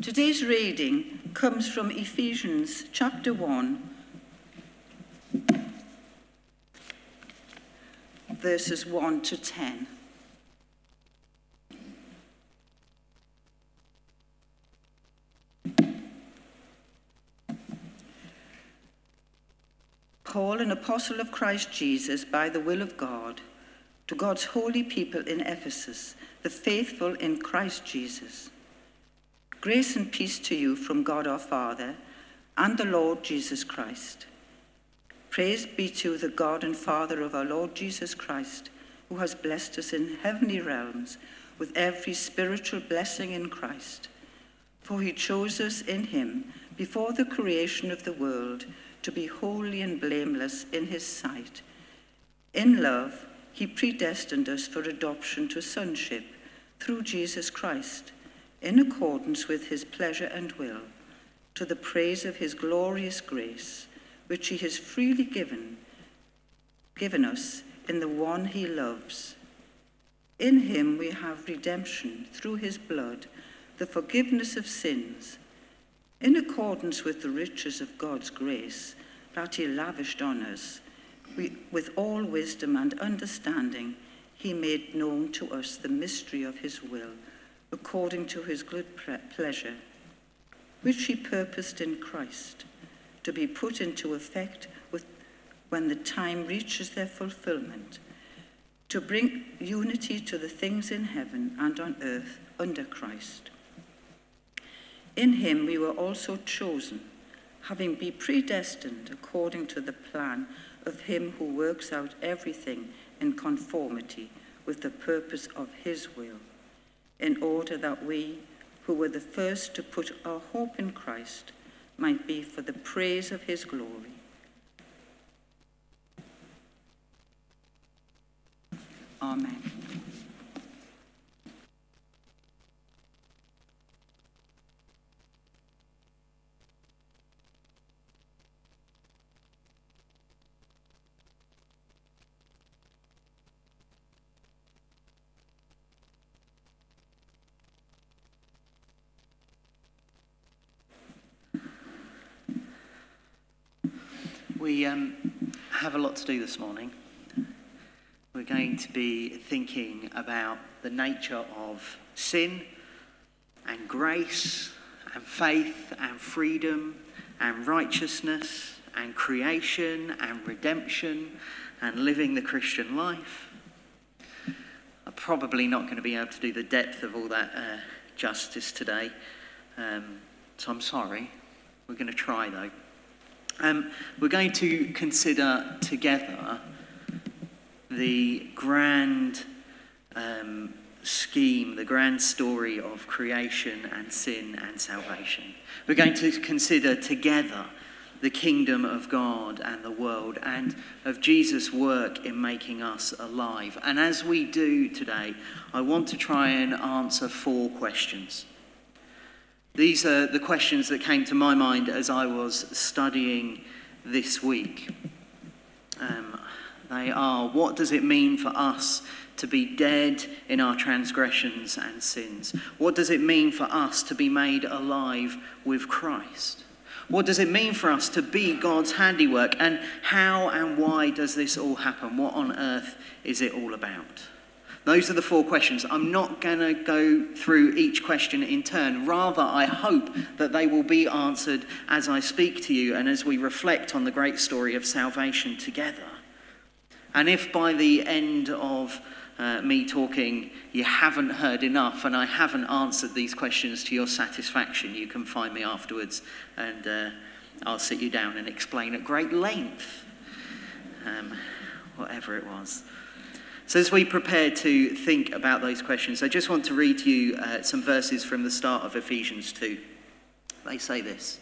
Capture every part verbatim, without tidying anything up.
Today's reading comes from Ephesians chapter one, verses one to ten. Paul, an apostle of Christ Jesus, by the will of God, to God's holy people in Ephesus, the faithful in Christ Jesus. Grace and peace to you from God our Father and the Lord Jesus Christ. Praise be to the God and Father of our Lord Jesus Christ, who has blessed us in heavenly realms with every spiritual blessing in Christ. For he chose us in him before the creation of the world to be holy and blameless in his sight. In love, he predestined us for adoption to sonship through Jesus Christ, in accordance with his pleasure and will, to the praise of his glorious grace, which he has freely given, given us in the one he loves. In him we have redemption through his blood, the forgiveness of sins, in accordance with the riches of God's grace that he lavished on us. We, with all wisdom and understanding, he made known to us the mystery of his will, according to his good pleasure, which he purposed in Christ, to be put into effect with, when the time reaches their fulfillment, to bring unity to the things in heaven and on earth under Christ. In him we were also chosen, having been predestined according to the plan of him who works out everything in conformity with the purpose of his will, in order that we, who were the first to put our hope in Christ, might be for the praise of his glory. Amen. We um, have a lot to do this morning. We're going to be thinking about the nature of sin and grace and faith and freedom and righteousness and creation and redemption and living the Christian life. I'm probably not going to be able to do the depth of all that uh, justice today, um, so I'm sorry. We're going to try though. Um, we're going to consider together the grand um, scheme, the grand story of creation and sin and salvation. We're going to consider together the kingdom of God and the world and of Jesus' work in making us alive. And as we do today, I want to try and answer four questions. These are the questions that came to my mind as I was studying this week. Um, they are, what does it mean for us to be dead in our transgressions and sins? What does it mean for us to be made alive with Christ? What does it mean for us to be God's handiwork? And how and why does this all happen? What on earth is it all about? Those are the four questions. I'm not going to go through each question in turn. Rather, I hope that they will be answered as I speak to you and as we reflect on the great story of salvation together. And if by the end of uh, me talking you haven't heard enough and I haven't answered these questions to your satisfaction, you can find me afterwards and uh, I'll sit you down and explain at great length, um, whatever it was. So as we prepare to think about those questions, I just want to read to you uh, some verses from the start of Ephesians two. They say this: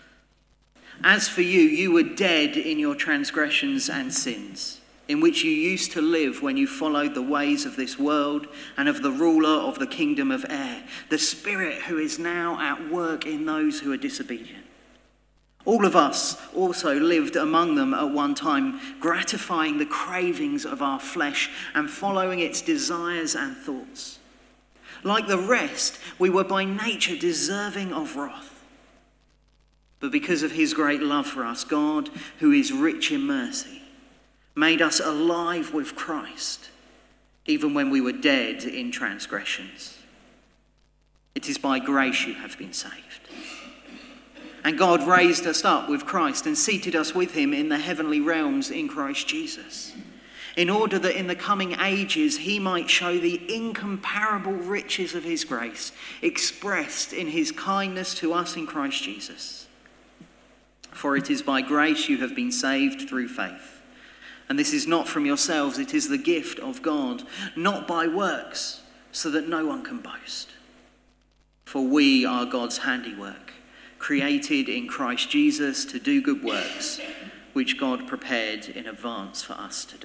"As for you, you were dead in your transgressions and sins, in which you used to live when you followed the ways of this world and of the ruler of the kingdom of air, the spirit who is now at work in those who are disobedient. All of us also lived among them at one time, gratifying the cravings of our flesh and following its desires and thoughts. Like the rest, we were by nature deserving of wrath. But because of his great love for us, God, who is rich in mercy, made us alive with Christ, even when we were dead in transgressions. It is by grace you have been saved. And God raised us up with Christ and seated us with him in the heavenly realms in Christ Jesus, in order that in the coming ages he might show the incomparable riches of his grace expressed in his kindness to us in Christ Jesus. For it is by grace you have been saved through faith. And this is not from yourselves, it is the gift of God, not by works, so that no one can boast. For we are God's handiwork, created in Christ Jesus to do good works, which God prepared in advance for us to do.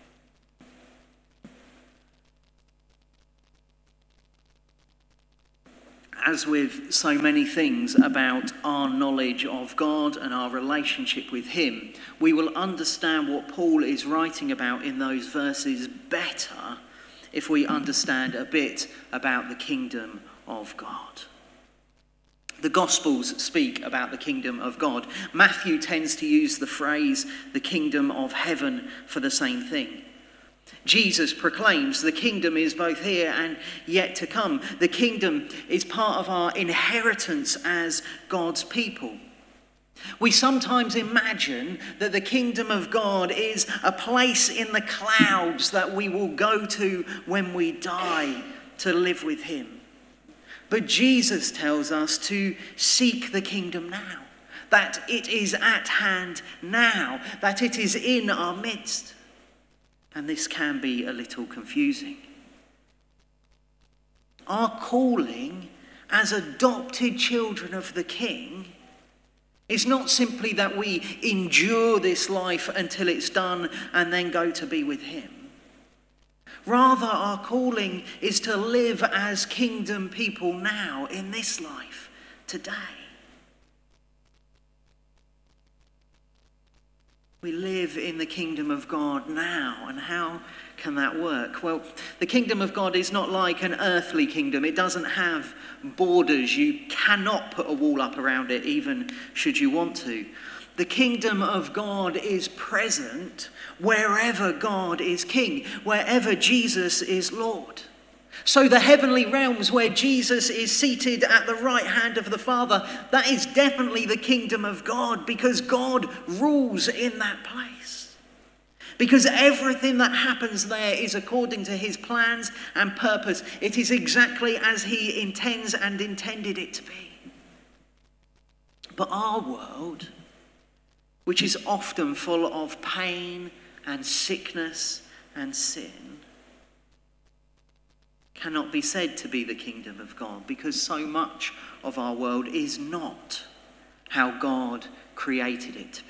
As with so many things about our knowledge of God and our relationship with him, we will understand what Paul is writing about in those verses better if we understand a bit about the kingdom of God. The Gospels speak about the kingdom of God. Matthew tends to use the phrase, the kingdom of heaven, for the same thing. Jesus proclaims the kingdom is both here and yet to come. The kingdom is part of our inheritance as God's people. We sometimes imagine that the kingdom of God is a place in the clouds that we will go to when we die to live with him. But Jesus tells us to seek the kingdom now, that it is at hand now, that it is in our midst. And this can be a little confusing. Our calling as adopted children of the King is not simply that we endure this life until it's done and then go to be with him. Rather, our calling is to live as kingdom people now in this life, today. We live in the kingdom of God now, and how can that work? Well, the kingdom of God is not like an earthly kingdom. It doesn't have borders. You cannot put a wall up around it, even should you want to. The kingdom of God is present wherever God is king, wherever Jesus is Lord. So the heavenly realms where Jesus is seated at the right hand of the Father, that is definitely the kingdom of God, because God rules in that place. Because everything that happens there is according to his plans and purpose. It is exactly as he intends and intended it to be. But our world, which is often full of pain and sickness and sin, cannot be said to be the kingdom of God, because so much of our world is not how God created it to be.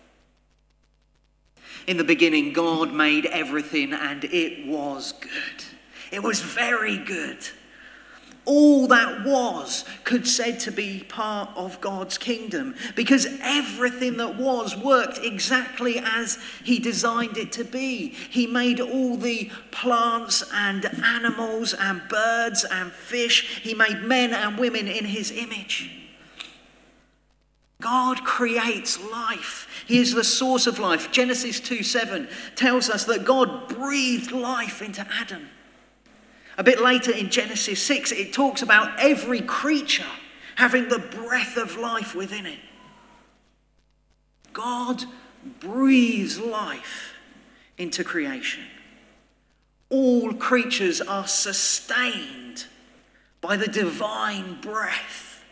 In the beginning, God made everything and it was good. It was very good. All that was could said to be part of God's kingdom, because everything that was worked exactly as he designed it to be. He made all the plants and animals and birds and fish. He made men and women in his image. God creates life. He is the source of life. Genesis two seven tells us that God breathed life into Adam. A bit later in Genesis six, it talks about every creature having the breath of life within it. God breathes life into creation. All creatures are sustained by the divine breath.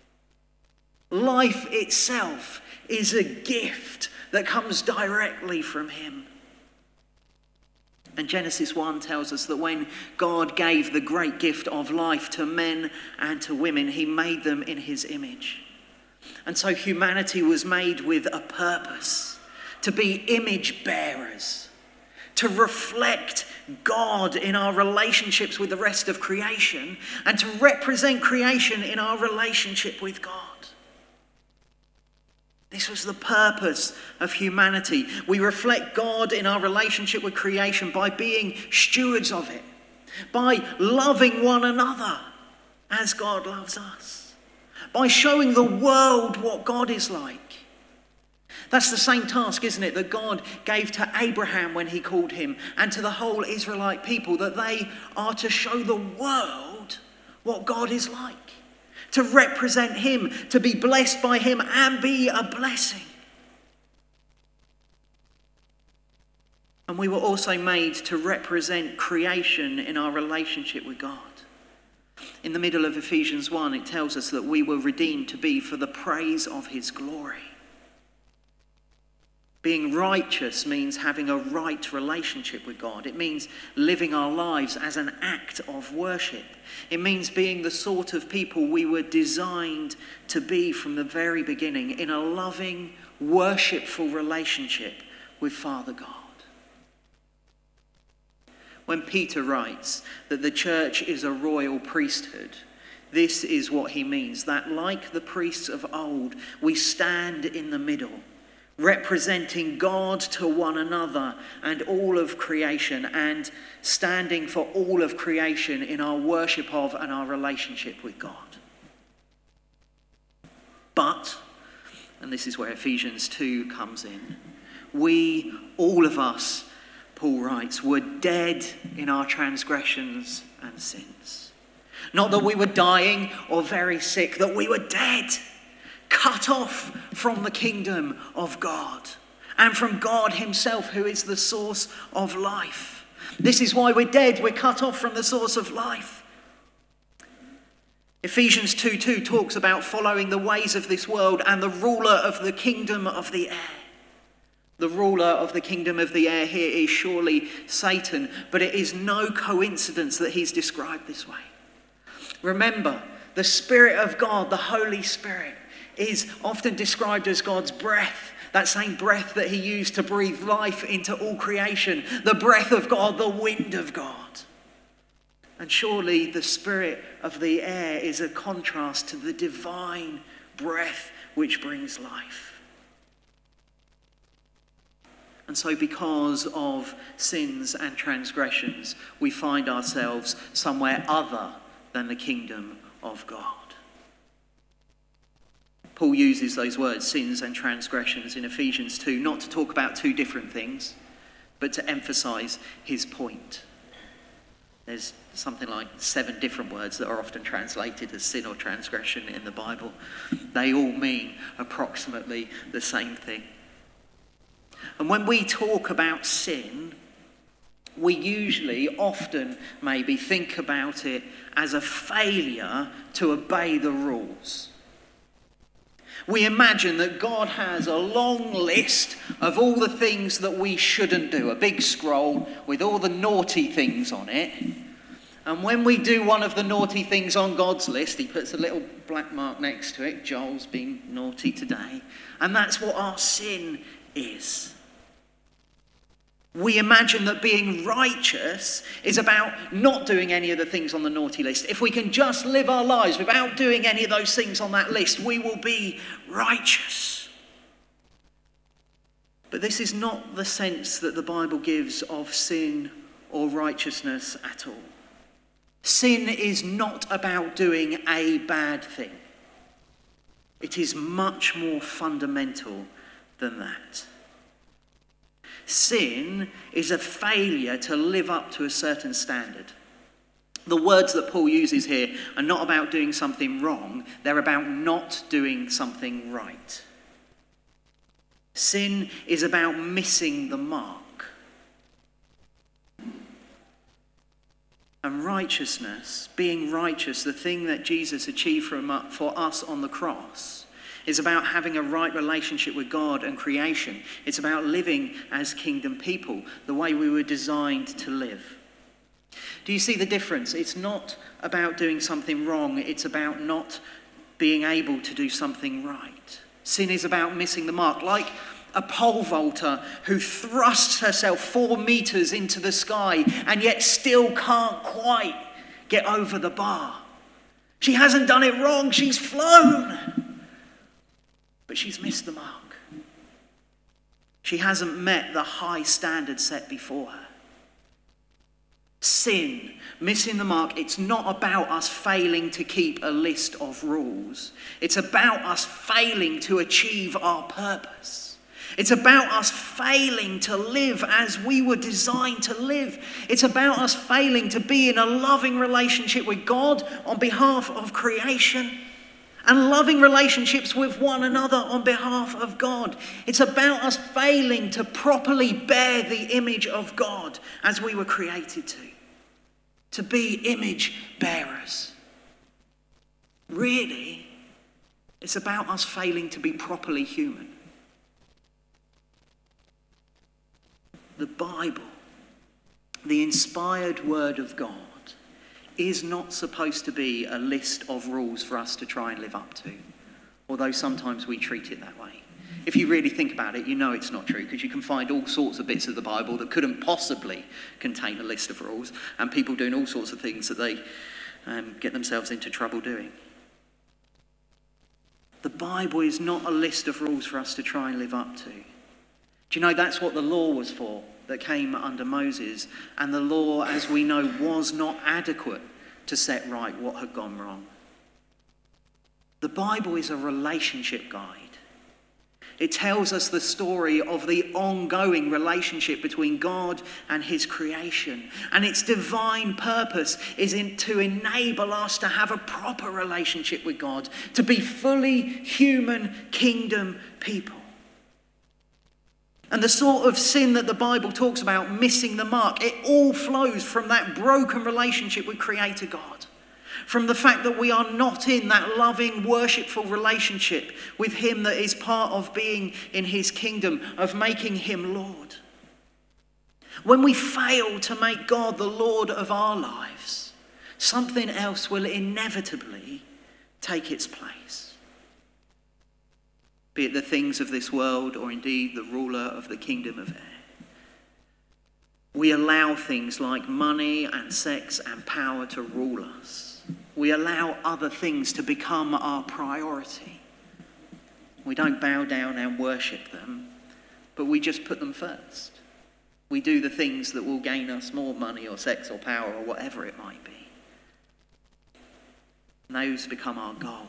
Life itself is a gift that comes directly from him. And Genesis one tells us that when God gave the great gift of life to men and to women, he made them in his image. And so humanity was made with a purpose, to be image bearers, to reflect God in our relationships with the rest of creation, and to represent creation in our relationship with God. This was the purpose of humanity. We reflect God in our relationship with creation by being stewards of it, by loving one another as God loves us, by showing the world what God is like. That's the same task, isn't it, that God gave to Abraham when he called him, and to the whole Israelite people, that they are to show the world what God is like, to represent him, to be blessed by him and be a blessing. And we were also made to represent creation in our relationship with God. In the middle of Ephesians one, it tells us that we were redeemed to be for the praise of his glory. Being righteous means having a right relationship with God. It means living our lives as an act of worship. It means being the sort of people we were designed to be from the very beginning, in a loving, worshipful relationship with Father God. When Peter writes that the church is a royal priesthood, this is what he means, that like the priests of old, we stand in the middle, representing God to one another and all of creation, and standing for all of creation in our worship of and our relationship with God. But, and this is where Ephesians two comes in, we, all of us, Paul writes, were dead in our transgressions and sins. Not that we were dying or very sick, that we were dead, cut off from the kingdom of God and from God himself, who is the source of life. This is why we're dead. We're cut off from the source of life. Ephesians two two talks about following the ways of this world and the ruler of the kingdom of the air. The ruler of the kingdom of the air here is surely Satan, but it is no coincidence that he's described this way. Remember, the Spirit of God, the Holy Spirit, is often described as God's breath, that same breath that he used to breathe life into all creation, the breath of God, the wind of God. And surely the spirit of the air is a contrast to the divine breath which brings life. And so because of sins and transgressions, we find ourselves somewhere other than the kingdom of God. Paul uses those words, sins and transgressions, in Ephesians two, not to talk about two different things, but to emphasize his point. There's something like seven different words that are often translated as sin or transgression in the Bible. They all mean approximately the same thing. And when we talk about sin, we usually, often maybe, think about it as a failure to obey the rules. We imagine that God has a long list of all the things that we shouldn't do, a big scroll with all the naughty things on it. And when we do one of the naughty things on God's list, he puts a little black mark next to it. Joel's been naughty today. And that's what our sin is. We imagine that being righteous is about not doing any of the things on the naughty list. If we can just live our lives without doing any of those things on that list, we will be righteous. But this is not the sense that the Bible gives of sin or righteousness at all. Sin is not about doing a bad thing. It is much more fundamental than that. Sin is a failure to live up to a certain standard. The words that Paul uses here are not about doing something wrong, they're about not doing something right. Sin is about missing the mark. And righteousness, being righteous, the thing that Jesus achieved for us on the cross, is about having a right relationship with God and creation. It's about living as kingdom people, the way we were designed to live. Do you see the difference? It's not about doing something wrong. It's about not being able to do something right. Sin is about missing the mark, like a pole vaulter who thrusts herself four meters into the sky and yet still can't quite get over the bar. She hasn't done it wrong. She's flown. But she's missed the mark. She hasn't met the high standard set before her. Sin, missing the mark, it's not about us failing to keep a list of rules. It's about us failing to achieve our purpose. It's about us failing to live as we were designed to live. It's about us failing to be in a loving relationship with God on behalf of creation and loving relationships with one another on behalf of God. It's about us failing to properly bear the image of God as we were created to. To be image bearers. Really, it's about us failing to be properly human. The Bible, the inspired word of God, is not supposed to be a list of rules for us to try and live up to, although sometimes we treat it that way. If you really think about it, you know it's not true, because you can find all sorts of bits of the Bible that couldn't possibly contain a list of rules, and people doing all sorts of things that they um, get themselves into trouble doing. The Bible is not a list of rules for us to try and live up to. Do you know that's what the law was for that came under Moses? And the law, as we know, was not adequate to set right what had gone wrong. The Bible is a relationship guide. It tells us the story of the ongoing relationship between God and his creation. And its divine purpose is in, to enable us to have a proper relationship with God, to be fully human kingdom people. And the sort of sin that the Bible talks about, missing the mark, it all flows from that broken relationship with Creator God. From the fact that we are not in that loving, worshipful relationship with him that is part of being in his kingdom, of making him Lord. When we fail to make God the Lord of our lives, something else will inevitably take its place. Be it the things of this world or indeed the ruler of the kingdom of air. We allow things like money and sex and power to rule us. We allow other things to become our priority. We don't bow down and worship them, but we just put them first. We do the things that will gain us more money or sex or power or whatever it might be. And those become our goal.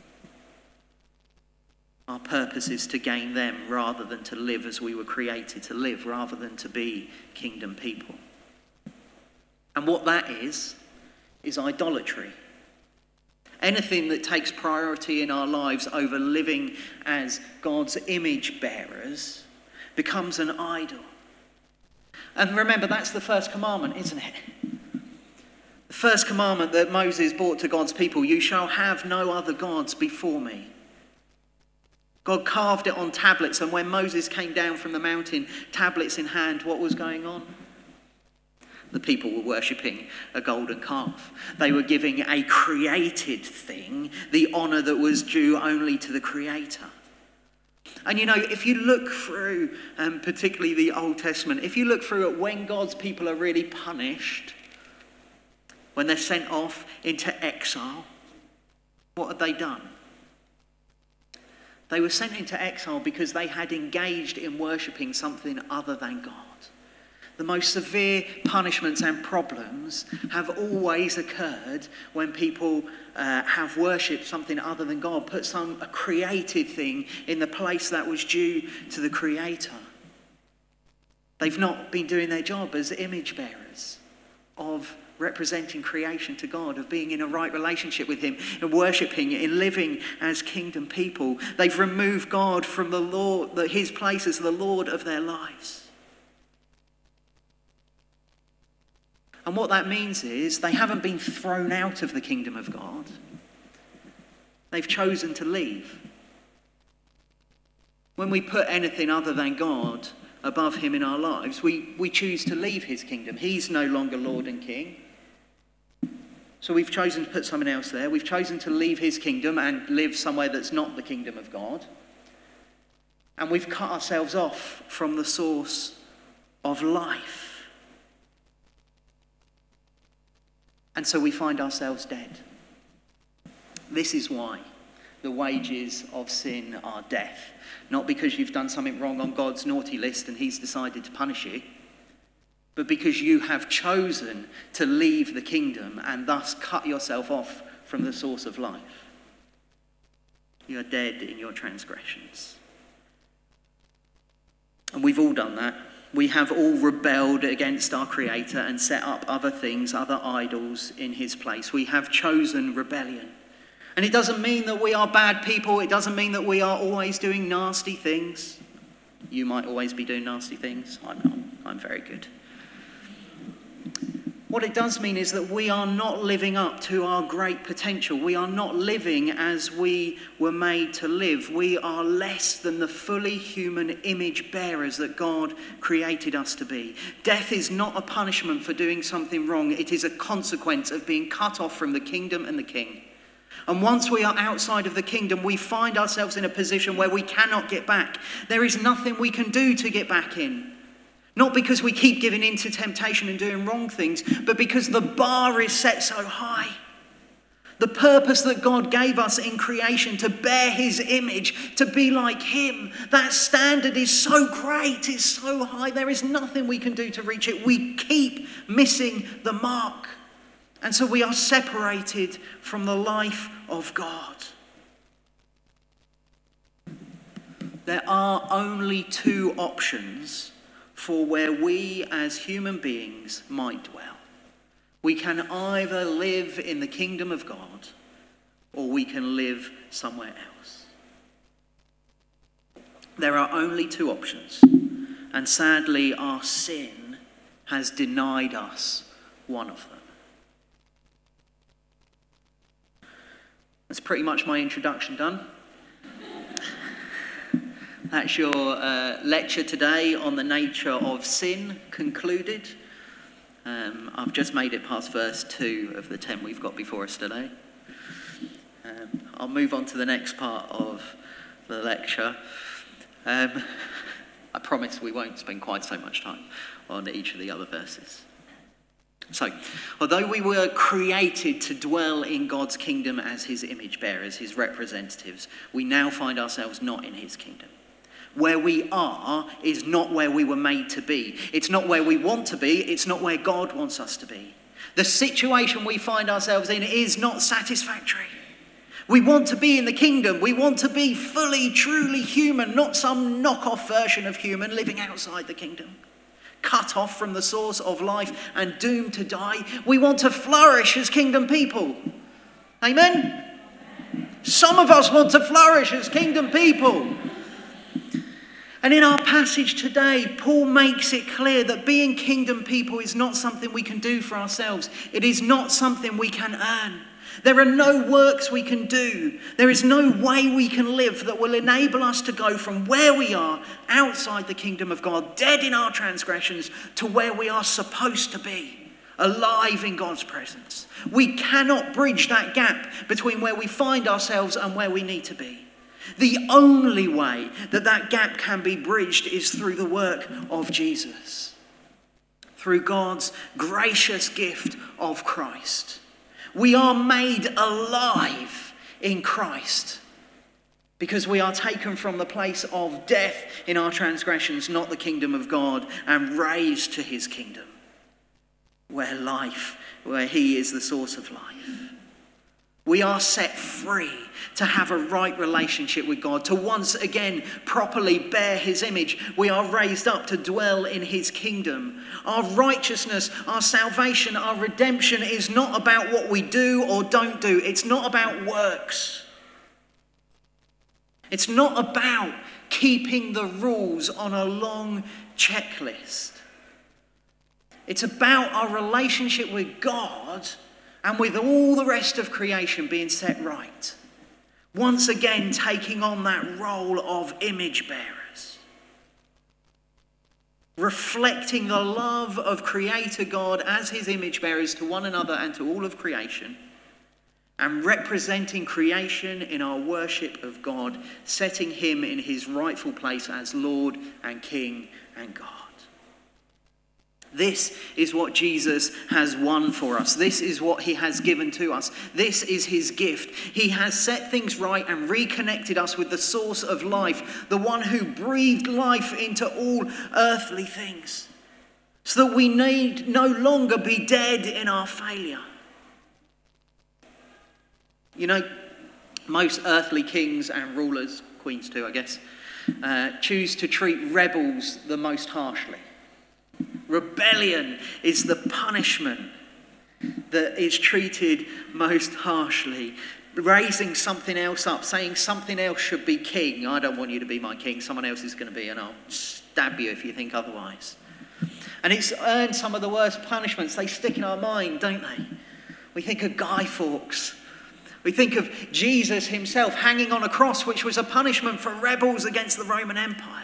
Our purpose is to gain them rather than to live as we were created to live, rather than to be kingdom people. And what that is, is idolatry. Anything that takes priority in our lives over living as God's image bearers becomes an idol. And remember, that's the first commandment, isn't it? The first commandment that Moses brought to God's people: you shall have no other gods before me. God carved it on tablets, and when Moses came down from the mountain, tablets in hand, what was going on? The people were worshipping a golden calf. They were giving a created thing the honour that was due only to the Creator. And you know, if you look through, um, particularly the Old Testament, if you look through it, when God's people are really punished, when they're sent off into exile, what had they done? They were sent into exile because they had engaged in worshipping something other than God. The most severe punishments and problems have always occurred when people uh, have worshipped something other than God, put some a created thing in the place that was due to the Creator. They've not been doing their job as image bearers of representing creation to God, of being in a right relationship with him, and worshipping, in living as kingdom people. They've removed God from the Lord, the, his place as the Lord of their lives. And what that means is they haven't been thrown out of the kingdom of God. They've chosen to leave. When we put anything other than God above him in our lives, we, we choose to leave his kingdom. He's no longer Lord and King. So we've chosen to put something else there. We've chosen to leave his kingdom and live somewhere that's not the kingdom of God. And we've cut ourselves off from the source of life. And so we find ourselves dead. This is why the wages of sin are death. Not because you've done something wrong on God's naughty list and he's decided to punish you. but because you have chosen to leave the kingdom and thus cut yourself off from the source of life. You are dead in your transgressions. And we've all done that. We have all rebelled against our Creator and set up other things, other idols in his place. We have chosen rebellion. And it doesn't mean that we are bad people. It doesn't mean that we are always doing nasty things. You might always be doing nasty things. I'm not. I'm very good. What it does mean is that we are not living up to our great potential. We are not living as we were made to live. We are less than the fully human image bearers that God created us to be. Death is not a punishment for doing something wrong. It is a consequence of being cut off from the kingdom and the king. And once we are outside of the kingdom, we find ourselves in a position where we cannot get back. There is nothing we can do to get back in. Not because we keep giving in to temptation and doing wrong things, but because the bar is set so high. The purpose that God gave us in creation to bear his image, to be like him, that standard is so great, it's so high, there is nothing we can do to reach it. We keep missing the mark. And so we are separated from the life of God. There are only two options for where we as human beings might dwell. We can either live in the kingdom of God or we can live somewhere else. There are only two options, and sadly our sin has denied us one of them. That's pretty much my introduction done. That's your uh, lecture today on the nature of sin concluded. Um, I've just made it past verse two of the ten we've got before us today. Um, I'll move on to the next part of the lecture. Um, I promise we won't spend quite so much time on each of the other verses. So, although we were created to dwell in God's kingdom as his image bearers, his representatives, we now find ourselves not in his kingdom. Where we are is not where we were made to be. It's not where we want to be. It's not where God wants us to be. The situation we find ourselves in is not satisfactory. We want to be in the kingdom. We want to be fully, truly human, not some knockoff version of human living outside the kingdom. Cut off from the source of life and doomed to die. We want to flourish as kingdom people. Amen? Some of us want to flourish as kingdom people. And in our passage today, Paul makes it clear that being kingdom people is not something we can do for ourselves. It is not something we can earn. There are no works we can do. There is no way we can live that will enable us to go from where we are outside the kingdom of God, dead in our transgressions, to where we are supposed to be, alive in God's presence. We cannot bridge that gap between where we find ourselves and where we need to be. The only way that that gap can be bridged is through the work of Jesus, through God's gracious gift of Christ. We are made alive in Christ because we are taken from the place of death in our transgressions, not the kingdom of God, and raised to his kingdom, where life, where he is the source of life. We are set free to have a right relationship with God, to once again properly bear his image. We are raised up to dwell in his kingdom. Our righteousness, our salvation, our redemption is not about what we do or don't do. It's not about works. It's not about keeping the rules on a long checklist. It's about our relationship with God and with all the rest of creation being set right. Once again, taking on that role of image bearers. Reflecting the love of Creator God as his image bearers to one another and to all of creation. And representing creation in our worship of God, setting him in his rightful place as Lord and King and God. This is what Jesus has won for us. This is what he has given to us. This is his gift. He has set things right and reconnected us with the source of life, the one who breathed life into all earthly things. so that we need no longer be dead in our failure. You know, most earthly kings and rulers, queens too, I guess, uh, choose to treat rebels the most harshly. Rebellion is the punishment that is treated most harshly. Raising something else up, saying something else should be king. I don't want you to be my king, someone else is going to be, and I'll stab you if you think otherwise. And it's earned some of the worst punishments. They stick in our mind, don't they? We think of Guy Fawkes. We think of Jesus himself hanging on a cross, which was a punishment for rebels against the Roman Empire.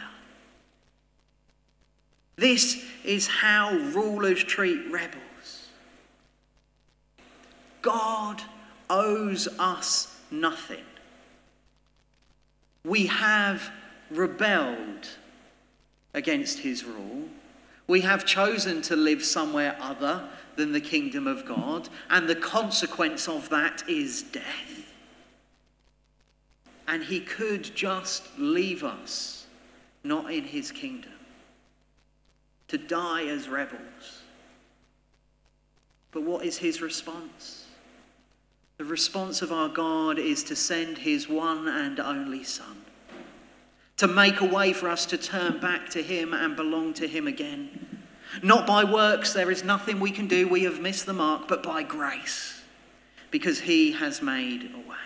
This is how rulers treat rebels. God owes us nothing. We have rebelled against his rule. We have chosen to live somewhere other than the kingdom of God, and the consequence of that is death. And he could just leave us, not in his kingdom, to die as rebels. But what is his response? The response of our God is to send his one and only Son, to make a way for us to turn back to him and belong to him again. Not by works, there is nothing we can do, we have missed the mark, but by grace, because he has made a way.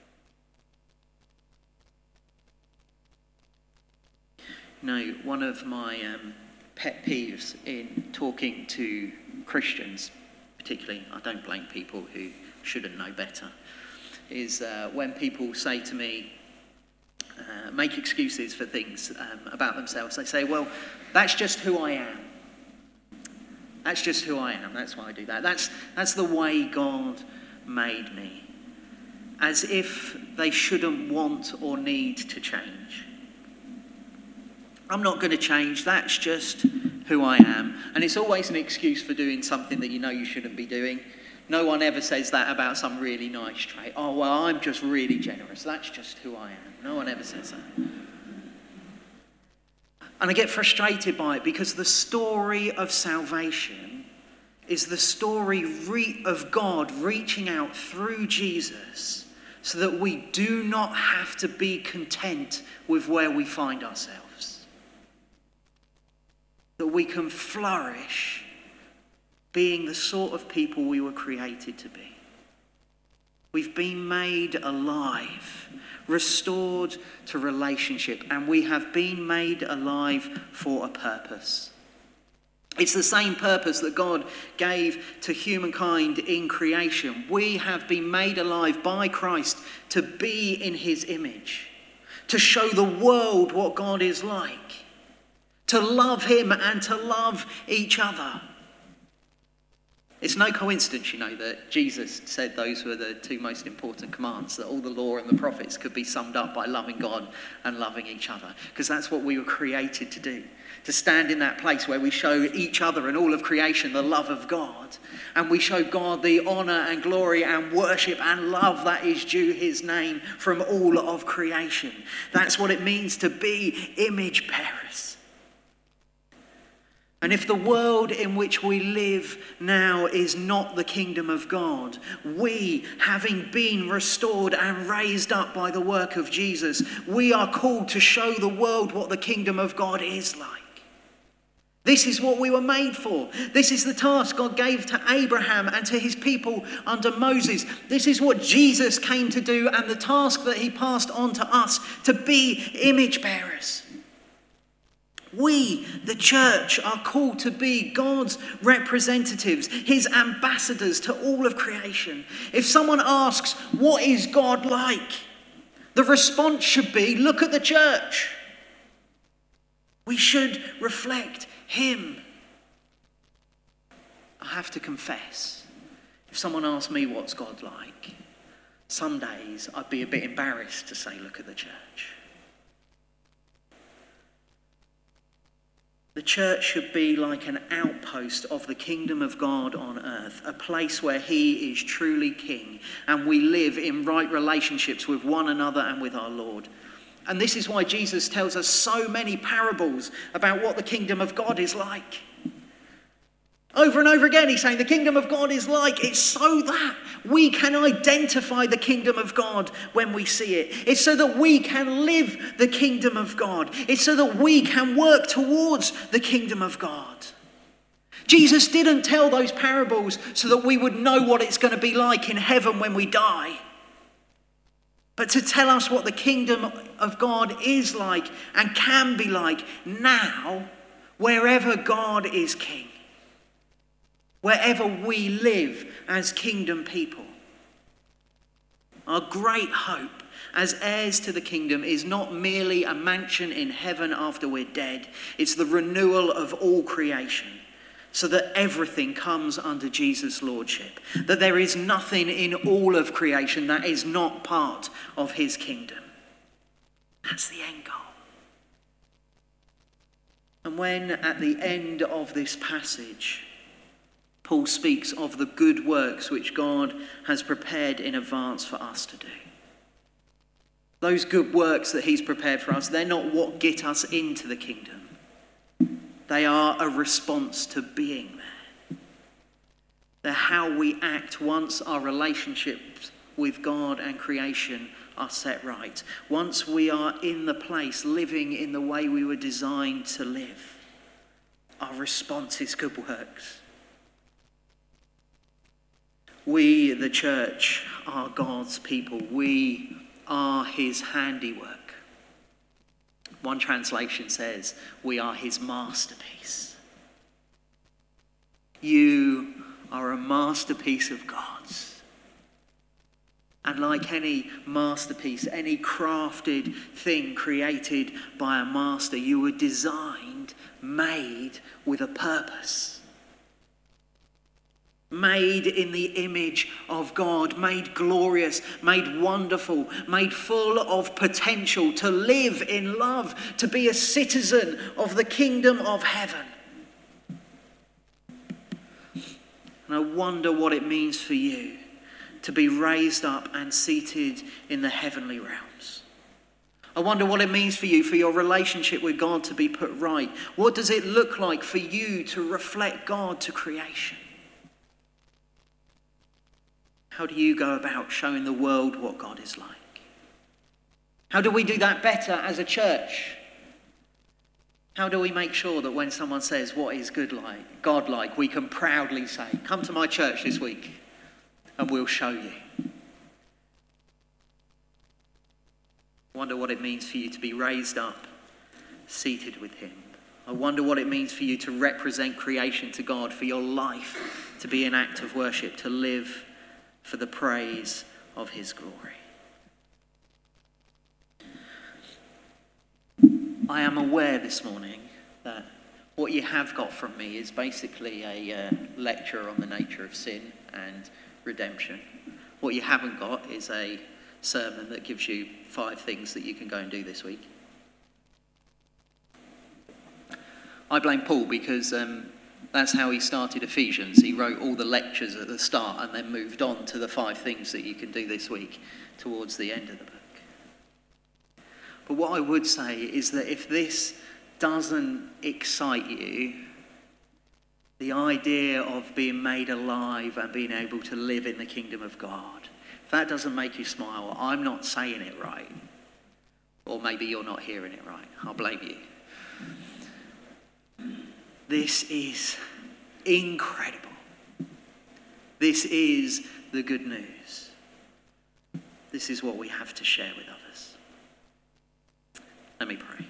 No, one of my um, pet peeves in talking to Christians, particularly, I don't blame people who shouldn't know better, is uh, when people say to me, uh, make excuses for things um, about themselves. They say, well, that's just who I am. That's just who I am. That's why I do that. That's, that's the way God made me. As if they shouldn't want or need to change. I'm not going to change. That's just who I am. And it's always an excuse for doing something that you know you shouldn't be doing. No one ever says that about some really nice trait. Oh, well, I'm just really generous. That's just who I am. No one ever says that. And I get frustrated by it because the story of salvation is the story re- of God reaching out through Jesus so that we do not have to be content with where we find ourselves. That we can flourish being the sort of people we were created to be. We've been made alive, restored to relationship, and we have been made alive for a purpose. It's the same purpose that God gave to humankind in creation. We have been made alive by Christ to be in his image, to show the world what God is like, to love him and to love each other. It's no coincidence, you know, that Jesus said those were the two most important commands, that all the law and the prophets could be summed up by loving God and loving each other. Because that's what we were created to do, to stand in that place where we show each other and all of creation the love of God. And we show God the honour and glory and worship and love that is due his name from all of creation. That's what it means to be image bearers. And if the world in which we live now is not the kingdom of God, we, having been restored and raised up by the work of Jesus, we are called to show the world what the kingdom of God is like. This is what we were made for. This is the task God gave to Abraham and to his people under Moses. This is what Jesus came to do, and the task that he passed on to us, to be image bearers. We, the church, are called to be God's representatives, his ambassadors to all of creation. If someone asks, what is God like? The response should be, look at the church. We should reflect him. I have to confess, if someone asked me what's God like, some days I'd be a bit embarrassed to say, look at the church. The church should be like an outpost of the kingdom of God on earth, a place where he is truly king, and we live in right relationships with one another and with our Lord. And this is why Jesus tells us so many parables about what the kingdom of God is like. Over and over again, he's saying the kingdom of God is like. It's so that we can identify the kingdom of God when we see it. It's so that we can live the kingdom of God. It's so that we can work towards the kingdom of God. Jesus didn't tell those parables so that we would know what it's going to be like in heaven when we die, but to tell us what the kingdom of God is like and can be like now, wherever God is king, wherever we live as kingdom people. Our great hope as heirs to the kingdom is not merely a mansion in heaven after we're dead. It's the renewal of all creation, so that everything comes under Jesus' lordship. That there is nothing in all of creation that is not part of his kingdom. That's the end goal. And when at the end of this passage, Paul speaks of the good works which God has prepared in advance for us to do. Those good works that he's prepared for us, they're not what get us into the kingdom. They are a response to being there. They're how we act once our relationships with God and creation are set right. Once we are in the place, living in the way we were designed to live. Our response is good works. We, the church, are God's people. We are his handiwork. One translation says, we are his masterpiece. You are a masterpiece of God's. And like any masterpiece, any crafted thing created by a master, you were designed, made with a purpose. Made in the image of God, made glorious, made wonderful, made full of potential to live in love, to be a citizen of the kingdom of heaven. And I wonder what it means for you to be raised up and seated in the heavenly realms. I wonder what it means for you, for your relationship with God to be put right. What does it look like for you to reflect God to creation? How do you go about showing the world what God is like? How do we do that better as a church? How do we make sure that when someone says, what is good like, God like, we can proudly say, come to my church this week and we'll show you. I wonder what it means for you to be raised up, seated with him. I wonder what it means for you to represent creation to God, for your life to be an act of worship, to live for the praise of his glory. I am aware this morning that what you have got from me is basically a uh, lecture on the nature of sin and redemption. What you haven't got is a sermon that gives you five things that you can go and do this week. I blame Paul because um, that's how he started Ephesians. He wrote all the lectures at the start and then moved on to the five things that you can do this week towards the end of the book. But what I would say is that if this doesn't excite you, the idea of being made alive and being able to live in the kingdom of God, if that doesn't make you smile, I'm not saying it right. Or maybe you're not hearing it right. I'll blame you. This is incredible. This is the good news. This is what we have to share with others. Let me pray.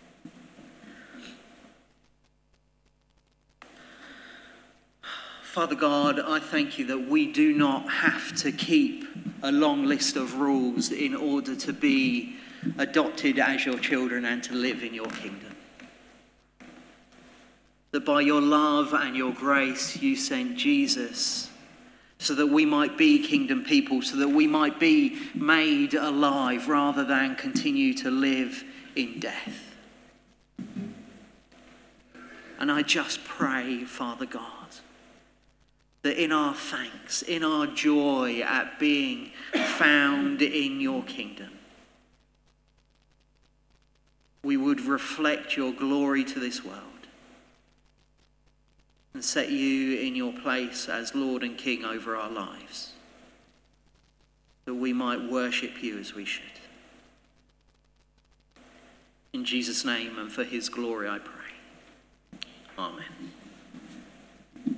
Father God, I thank you that we do not have to keep a long list of rules in order to be adopted as your children and to live in your kingdom. That by your love and your grace you sent Jesus so that we might be kingdom people, so that we might be made alive rather than continue to live in death. And I just pray, Father God, that in our thanks, in our joy at being found in your kingdom, we would reflect your glory to this world and and set you in your place as Lord and King over our lives, that we might worship you as we should. In Jesus' name and for his glory I pray. Amen.